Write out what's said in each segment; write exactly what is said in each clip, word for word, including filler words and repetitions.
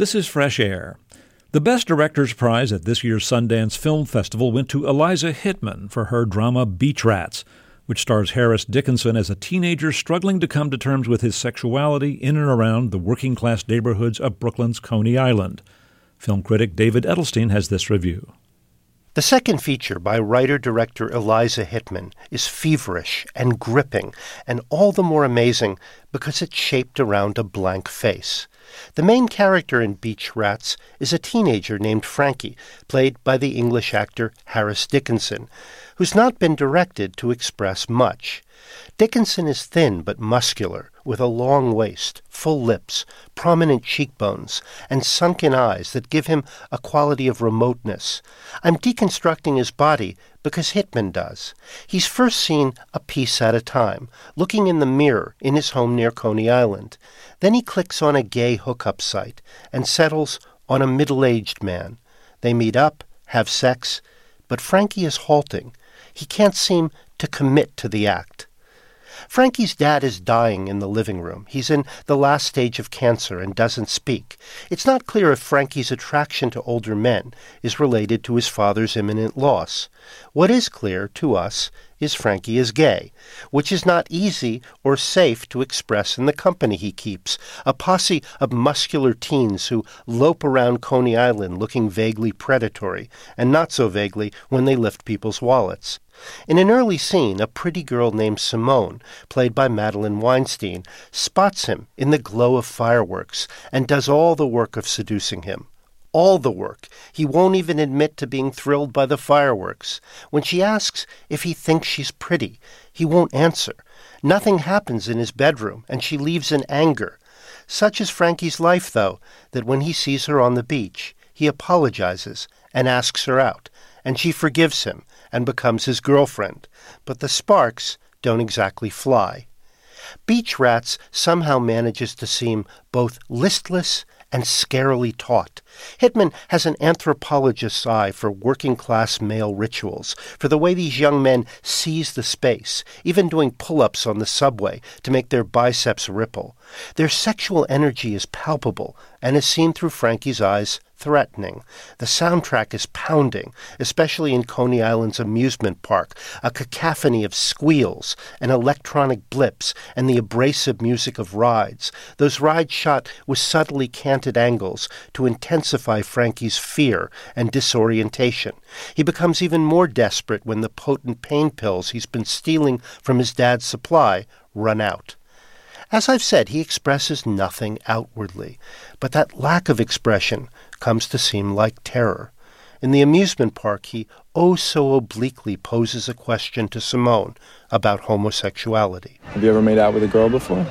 This is Fresh Air. The Best Director's Prize at this year's Sundance Film Festival went to Eliza Hittman for her drama Beach Rats, which stars Harris Dickinson as a teenager struggling to come to terms with his sexuality in and around the working-class neighborhoods of Brooklyn's Coney Island. Film critic David Edelstein has this review. The second feature by writer-director Eliza Hittman is feverish and gripping, and all the more amazing because it's shaped around a blank face. The main character in Beach Rats is a teenager named Frankie, played by the English actor Harris Dickinson, who's not been directed to express much. Dickinson is thin but muscular, with a long waist, full lips, prominent cheekbones, and sunken eyes that give him a quality of remoteness. I'm deconstructing his body because Hittman does. He's first seen a piece at a time, looking in the mirror in his home near Coney Island. Then he clicks on a gay hookup site and settles on a middle-aged man. They meet up, have sex, but Frankie is halting. He can't seem to commit to the act. Frankie's dad is dying in the living room. He's in the last stage of cancer and doesn't speak. It's not clear if Frankie's attraction to older men is related to his father's imminent loss. What is clear to us is Frankie is gay, which is not easy or safe to express in the company he keeps, a posse of muscular teens who lope around Coney Island looking vaguely predatory, and not so vaguely when they lift people's wallets. In an early scene, a pretty girl named Simone, played by Madeline Weinstein, spots him in the glow of fireworks and does all the work of seducing him. All the work. He won't even admit to being thrilled by the fireworks. When she asks if he thinks she's pretty, he won't answer. Nothing happens in his bedroom, and she leaves in anger. Such is Frankie's life, though, that when he sees her on the beach, he apologizes and asks her out, and she forgives him and becomes his girlfriend. But the sparks don't exactly fly. Beach Rats somehow manages to seem both listless and scarily taut. Hittman has an anthropologist's eye for working-class male rituals, for the way these young men seize the space, even doing pull-ups on the subway to make their biceps ripple. Their sexual energy is palpable and is seen through Frankie's eyes threatening. The soundtrack is pounding, especially in Coney Island's amusement park, a cacophony of squeals and electronic blips and the abrasive music of rides. Those rides shot with subtly canted angles to intensify Frankie's fear and disorientation. He becomes even more desperate when the potent pain pills he's been stealing from his dad's supply run out. As I've said, he expresses nothing outwardly, but that lack of expression comes to seem like terror. In the amusement park, he oh so obliquely poses a question to Simone about homosexuality. Have you ever made out with a girl before?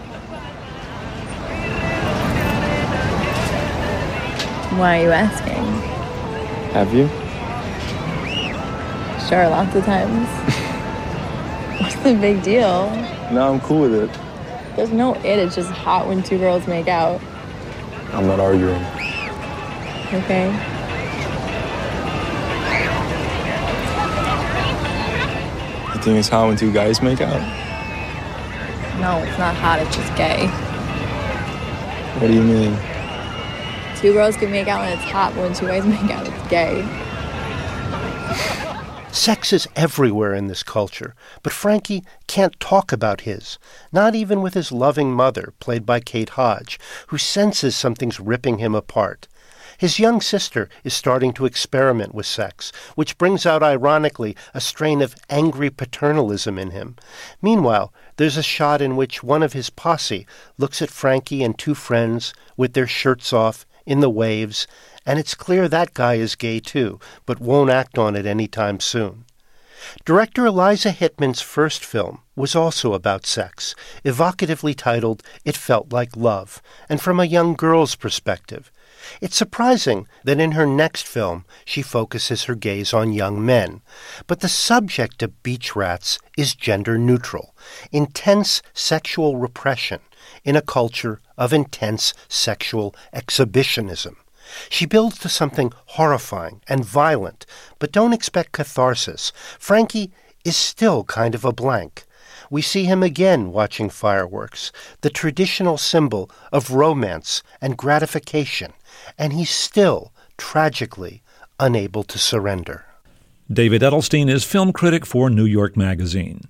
Why are you asking? Have you? Sure, lots of times. What's the big deal? No, I'm cool with it. There's no it, it's just hot when two girls make out. I'm not arguing. Okay. You think it's hot when two guys make out? No, it's not hot, it's just gay. What do you mean? Two girls can make out and it's hot, but when two guys make out, it's gay. Sex is everywhere in this culture, but Frankie can't talk about his, not even with his loving mother, played by Kate Hodge, who senses something's ripping him apart. His young sister is starting to experiment with sex, which brings out, ironically, a strain of angry paternalism in him. Meanwhile, there's a shot in which one of his posse looks at Frankie and two friends with their shirts off in the waves, and it's clear that guy is gay too, but won't act on it anytime soon. Director Eliza Hittman's first film was also about sex, evocatively titled It Felt Like Love, and from a young girl's perspective. It's surprising that in her next film she focuses her gaze on young men, but the subject of Beach Rats is gender neutral, intense sexual repression in a culture of intense sexual exhibitionism. She builds to something horrifying and violent, but don't expect catharsis. Frankie is still kind of a blank. We see him again watching fireworks, the traditional symbol of romance and gratification, and he's still, tragically, unable to surrender. David Edelstein is film critic for New York Magazine.